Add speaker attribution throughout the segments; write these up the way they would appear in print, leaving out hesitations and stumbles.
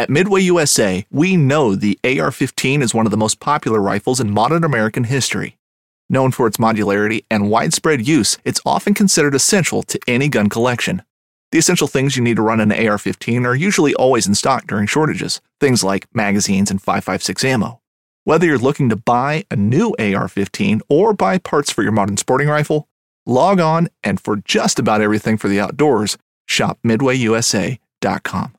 Speaker 1: At Midway USA, we know the AR-15 is one of the most popular rifles in modern American history. Known for its modularity and widespread use, it's often considered essential to any gun collection. The essential things you need to run an AR-15 are usually always in stock during shortages, things like magazines and 5.56 ammo. Whether you're looking to buy a new AR-15 or buy parts for your modern sporting rifle, log on and for just about everything for the outdoors, shop MidwayUSA.com.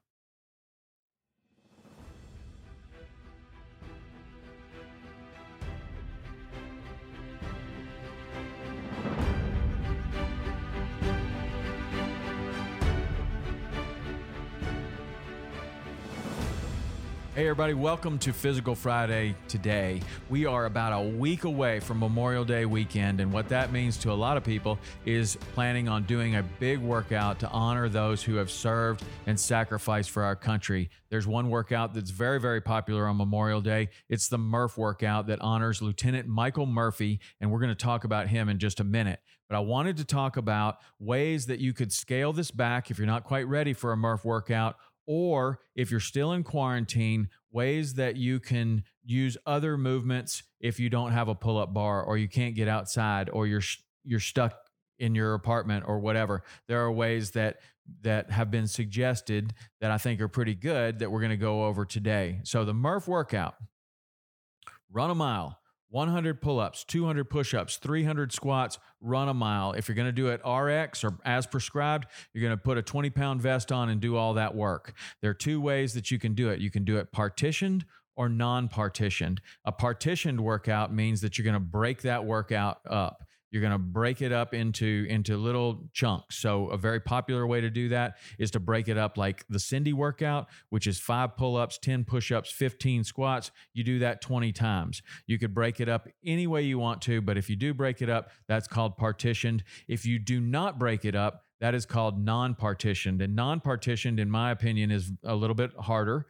Speaker 2: Hey everybody, welcome to Physical Friday today. We are about a week away from Memorial Day weekend, and what that means to a lot of people is planning on doing a big workout to honor those who have served and sacrificed for our country. There's one workout that's very, very popular on Memorial Day. It's the Murph workout that honors Lieutenant Michael Murphy, and we're going to talk about him in just a minute. But I wanted to talk about ways that you could scale this back if you're not quite ready for a Murph workout, or if you're still in quarantine, ways that you can use other movements if you don't have a pull-up bar, or you can't get outside, or you're stuck in your apartment or whatever. There are ways that have been suggested that I think are pretty good that we're going to go over today. So the Murph workout: run a mile, 100 pull-ups, 200 push-ups, 300 squats, run a mile. If you're going to do it RX or as prescribed, you're going to put a 20-pound vest on and do all that work. There are two ways that you can do it. You can do it partitioned or non-partitioned. A partitioned workout means that you're going to break that workout up. You're going to break it up into little chunks. So a very popular way to do that is to break it up like the Cindy workout, which is 5 pull-ups, 10 push-ups, 15 squats. You do that 20 times. You could break it up any way you want to, but if you do break it up, that's called partitioned. If you do not break it up, that is called non-partitioned. And non-partitioned, in my opinion, is a little bit harder.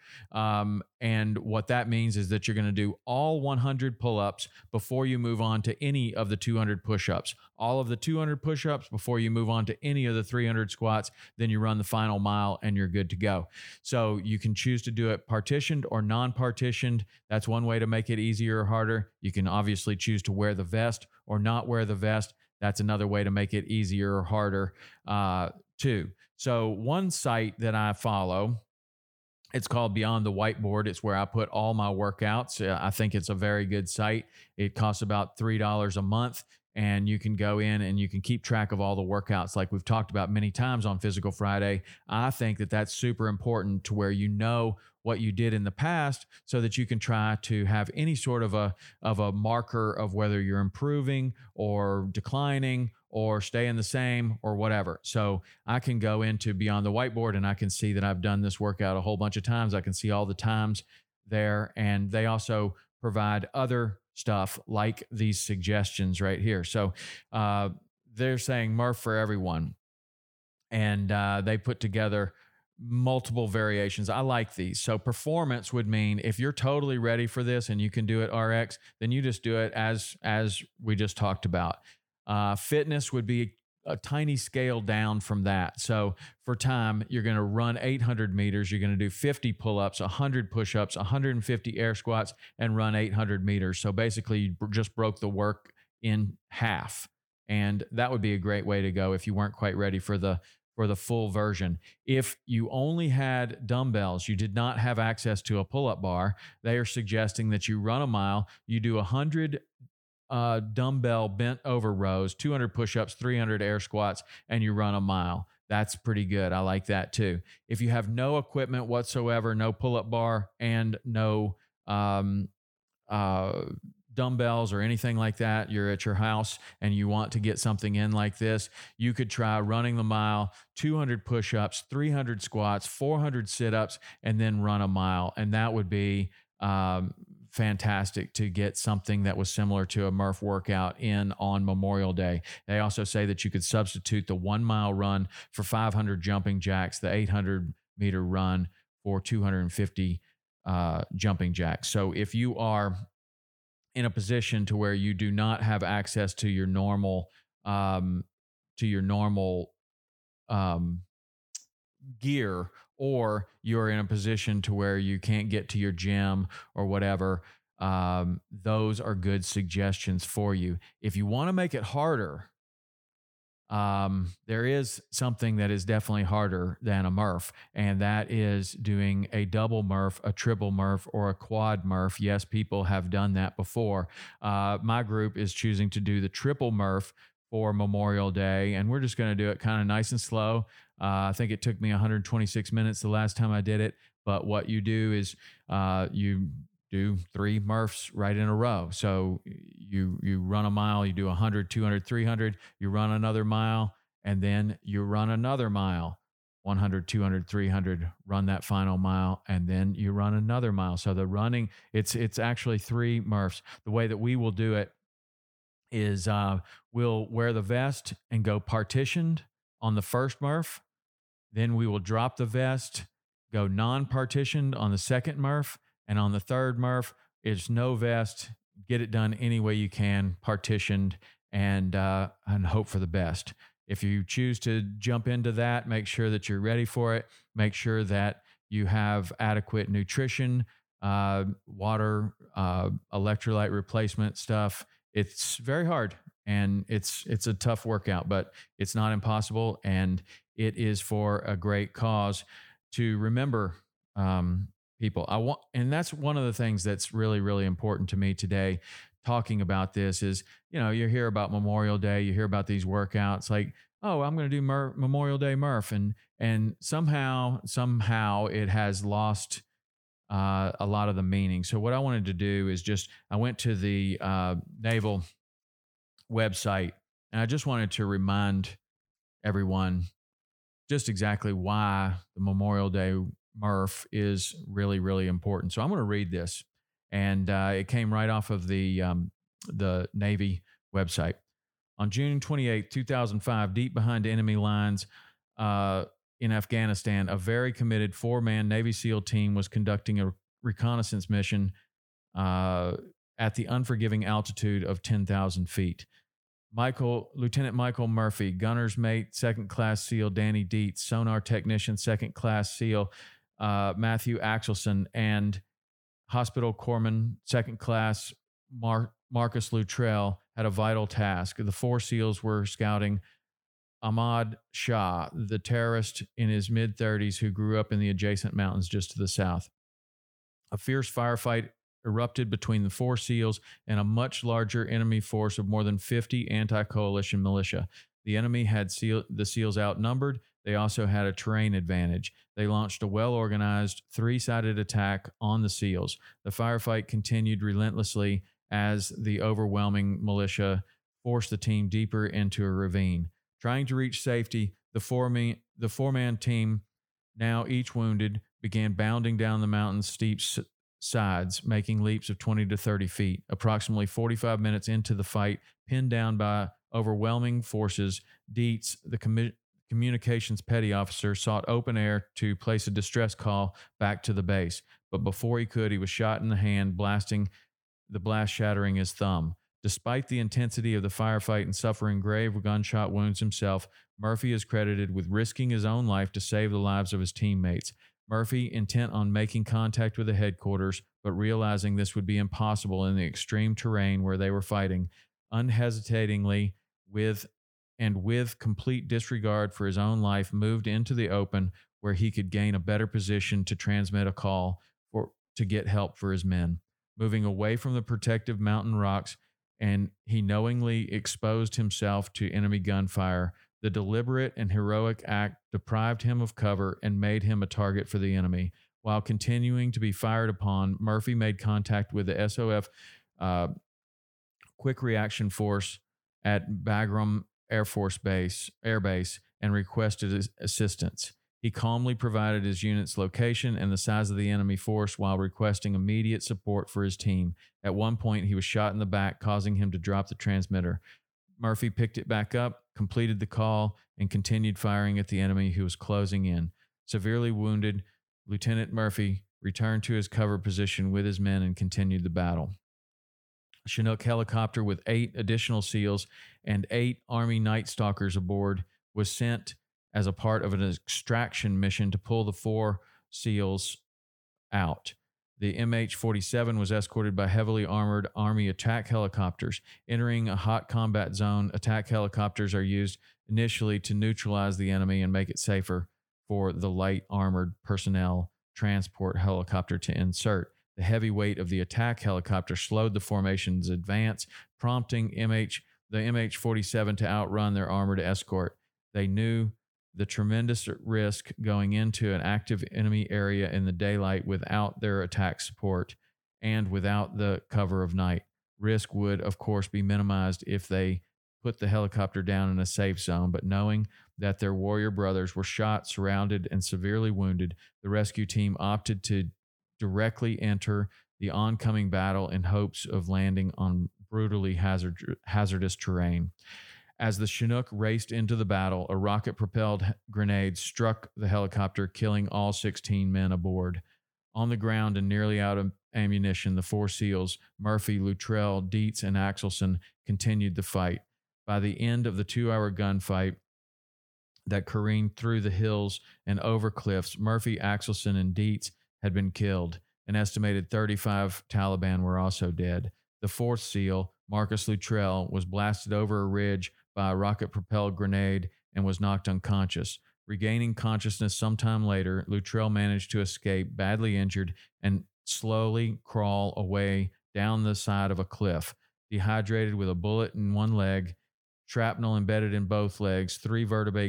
Speaker 2: And what that means is that you're going to do all 100 pull-ups before you move on to any of the 200 push-ups. All of the 200 push-ups before you move on to any of the 300 squats. Then you run the final mile and you're good to go. So you can choose to do it partitioned or non-partitioned. That's one way to make it easier or harder. You can obviously choose to wear the vest or not wear the vest. That's another way to make it easier or harder too. So one site that I follow, it's called Beyond the Whiteboard. It's where I put all my workouts. I think it's a very good site. It costs about $3 a month, and you can go in and you can keep track of all the workouts like we've talked about many times on Physical Friday. I think that that's super important to where you know what you did in the past so that you can try to have any sort of a marker of whether you're improving or declining or staying the same or whatever. So I can go into Beyond the Whiteboard and I can see that I've done this workout a whole bunch of times. I can see all the times there, and they also provide other stuff like these suggestions right here. So they're saying Murph for everyone, and they put together multiple variations. I like these. So performance would mean if you're totally ready for this and you can do it RX, then you just do it as we just talked about. Fitness would be a tiny scale down from that. So for time, you're going to run 800 meters. You're going to do 50 pull-ups, 100 push-ups, 150 air squats, and run 800 meters. So basically, you just broke the work in half. And that would be a great way to go if you weren't quite ready for the full version. If you only had dumbbells, you did not have access to a pull-up bar, they are suggesting that you run a mile, you do 100 dumbbell bent over rows, 200 push-ups, 300 air squats, and you run a mile. That's pretty good. I like that too. If you have no equipment whatsoever, no pull-up bar and no dumbbells or anything like that, you're at your house and you want to get something in like this, you could try running the mile, 200 push-ups, 300 squats, 400 sit-ups, and then run a mile. And that would be fantastic to get something that was similar to a Murph workout in on Memorial Day. They also say that you could substitute the 1 mile run for 500 jumping jacks, the 800 meter run for 250 jumping jacks. So if you are in a position to where you do not have access to your normal gear, or you're in a position to where you can't get to your gym or whatever, those are good suggestions for you. If you want to make it harder, there is something that is definitely harder than a Murph, and that is doing a double Murph, a triple Murph, or a quad Murph. Yes, people have done that before. My group is choosing to do the triple Murph for Memorial Day, and we're just going to do it kind of nice and slow. I think it took me 126 minutes the last time I did it, but what you do is you do 3 Murphs right in a row. So you run a mile, you do 100, 200, 300, you run another mile, and then you run another mile, 100, 200, 300, run that final mile, and then you run another mile. So the running, it's actually 3 Murphs. The way that we will do it is we'll wear the vest and go partitioned on the first Murph. Then we will drop the vest, go non-partitioned on the second Murph, and on the third Murph, it's no vest. Get it done any way you can, partitioned, and hope for the best. If you choose to jump into that, make sure that you're ready for it. Make sure that you have adequate nutrition, water, electrolyte replacement stuff. It's very hard, and it's a tough workout, but it's not impossible, and it is for a great cause. To remember, people, and that's one of the things that's really, really important to me today. Talking about this is, you hear about Memorial Day, you hear about these workouts, like, oh, I'm going to do Memorial Day Murph, and somehow it has lost a lot of the meaning. So what I wanted to do is I went to the Naval website, and I just wanted to remind everyone just exactly why the Memorial Day Murph is really, really important. So I'm going to read this, and it came right off of the Navy website. On June 28, 2005, deep behind enemy lines in Afghanistan, a very committed 4-man Navy SEAL team was conducting a reconnaissance mission at the unforgiving altitude of 10,000 feet. Lieutenant Michael Murphy, gunner's mate, 2nd Class SEAL Danny Dietz, sonar technician, 2nd Class SEAL Matthew Axelson, and hospital corpsman, 2nd Class Marcus Luttrell had a vital task. The 4 SEALs were scouting Ahmad Shah, the terrorist in his mid-30s who grew up in the adjacent mountains just to the south. A fierce firefight erupted between the 4 SEALs and a much larger enemy force of more than 50 anti-coalition militia. The enemy had the SEALs outnumbered. They also had a terrain advantage. They launched a well-organized 3-sided attack on the SEALs. The firefight continued relentlessly as the overwhelming militia forced the team deeper into a ravine. Trying to reach safety, the 4-man team, now each wounded, began bounding down the mountain's steep sides, making leaps of 20 to 30 feet. Approximately 45 minutes into the fight, pinned down by overwhelming forces, Dietz, the communications petty officer, sought open air to place a distress call back to the base. But before he could, he was shot in the hand, the blast shattering his thumb. Despite the intensity of the firefight and suffering grave gunshot wounds himself, Murphy is credited with risking his own life to save the lives of his teammates. Murphy, intent on making contact with the headquarters, but realizing this would be impossible in the extreme terrain where they were fighting, unhesitatingly, with complete disregard for his own life, moved into the open where he could gain a better position to transmit a call to get help for his men. Moving away from the protective mountain rocks, and he knowingly exposed himself to enemy gunfire. The deliberate and heroic act deprived him of cover and made him a target for the enemy. While continuing to be fired upon, Murphy made contact with the SOF Quick Reaction Force at Bagram Air Base and requested assistance. He calmly provided his unit's location and the size of the enemy force while requesting immediate support for his team. At one point, he was shot in the back, causing him to drop the transmitter. Murphy picked it back up, completed the call, and continued firing at the enemy who was closing in. Severely wounded, Lieutenant Murphy returned to his cover position with his men and continued the battle. A Chinook helicopter with 8 additional SEALs and 8 Army Night Stalkers aboard was sent as a part of an extraction mission to pull the 4 SEALs out. The MH-47 was escorted by heavily armored Army attack helicopters. Entering a hot combat zone, attack helicopters are used initially to neutralize the enemy and make it safer for the light armored personnel transport helicopter to insert. The heavy weight of the attack helicopter slowed the formation's advance, prompting the MH-47 to outrun their armored escort. They knew the tremendous risk going into an active enemy area in the daylight without their attack support and without the cover of night. Risk would, of course, be minimized if they put the helicopter down in a safe zone, but knowing that their warrior brothers were shot, surrounded, and severely wounded, the rescue team opted to directly enter the oncoming battle in hopes of landing on brutally hazardous terrain. As the Chinook raced into the battle, a rocket-propelled grenade struck the helicopter, killing all 16 men aboard. On the ground and nearly out of ammunition, the 4 SEALs, Murphy, Luttrell, Dietz, and Axelson, continued the fight. By the end of the 2-hour gunfight that careened through the hills and over cliffs, Murphy, Axelson, and Dietz had been killed. An estimated 35 Taliban were also dead. The 4th SEAL, Marcus Luttrell, was blasted over a ridge by a rocket-propelled grenade and was knocked unconscious. Regaining consciousness sometime later, Luttrell managed to escape, badly injured, and slowly crawl away down the side of a cliff. Dehydrated with a bullet in one leg, shrapnel embedded in both legs, 3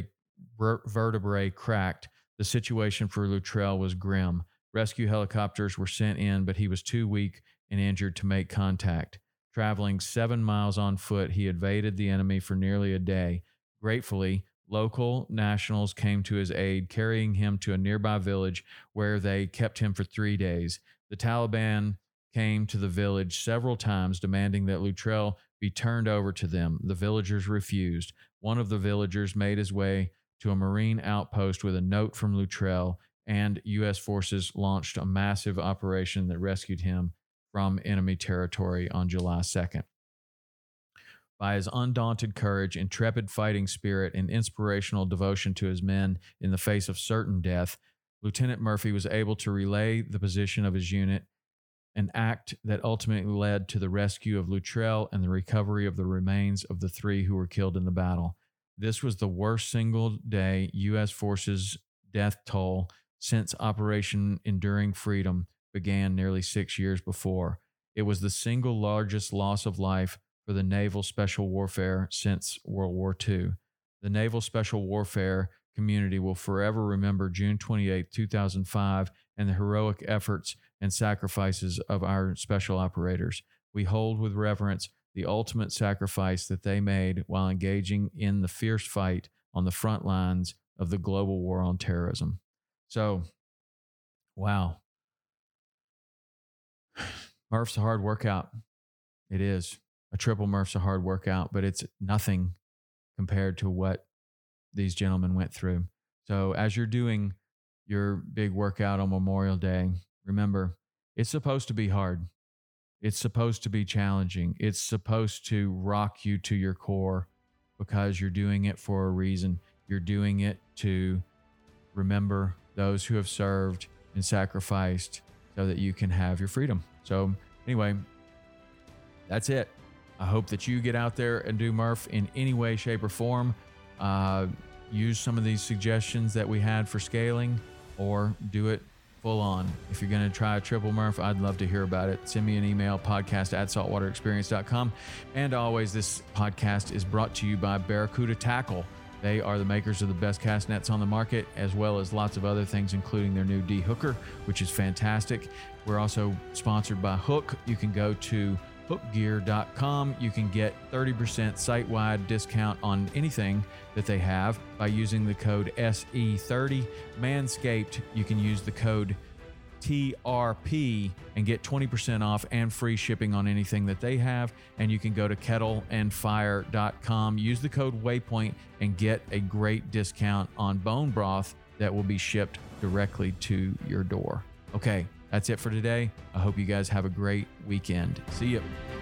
Speaker 2: vertebrae cracked, the situation for Luttrell was grim. Rescue helicopters were sent in, but he was too weak and injured to make contact. Traveling 7 miles on foot, he evaded the enemy for nearly a day. Gratefully, local nationals came to his aid, carrying him to a nearby village where they kept him for 3 days. The Taliban came to the village several times, demanding that Luttrell be turned over to them. The villagers refused. One of the villagers made his way to a Marine outpost with a note from Luttrell, and U.S. forces launched a massive operation that rescued him from enemy territory on July 2nd. By his undaunted courage, intrepid fighting spirit, and inspirational devotion to his men in the face of certain death, Lieutenant Murphy was able to relay the position of his unit, an act that ultimately led to the rescue of Luttrell and the recovery of the remains of the 3 who were killed in the battle. This was the worst single-day U.S. forces death toll since Operation Enduring Freedom began nearly 6 years before. It was the single largest loss of life for the Naval Special Warfare since World War II. The Naval Special Warfare community will forever remember June 28, 2005, and the heroic efforts and sacrifices of our special operators. We hold with reverence the ultimate sacrifice that they made while engaging in the fierce fight on the front lines of the global war on terrorism. So, wow. Murph's a hard workout. It is. A triple Murph's a hard workout, but it's nothing compared to what these gentlemen went through. So as you're doing your big workout on Memorial Day, remember, it's supposed to be hard. It's supposed to be challenging. It's supposed to rock you to your core because you're doing it for a reason. You're doing it to remember those who have served and sacrificed so that you can have your freedom. So anyway, that's it. I hope that you get out there and do Murph in any way, shape, or form. Use some of these suggestions that we had for scaling, or do it full on. If you're going to try a triple Murph, I'd love to hear about it. Send me an email, podcast@saltwaterexperience.com. And always, this podcast is brought to you by Barracuda Tackle. They are the makers of the best cast nets on the market, as well as lots of other things, including their new D-Hooker, which is fantastic. We're also sponsored by Hook. You can go to hookgear.com. You can get 30% site-wide discount on anything that they have by using the code SE30. Manscaped, you can use the code TRP and get 20% off and free shipping on anything that they have. And you can go to kettleandfire.com, use the code Waypoint, and get a great discount on bone broth that will be shipped directly to your door. Okay, that's it for today. I hope you guys have a great weekend. See you.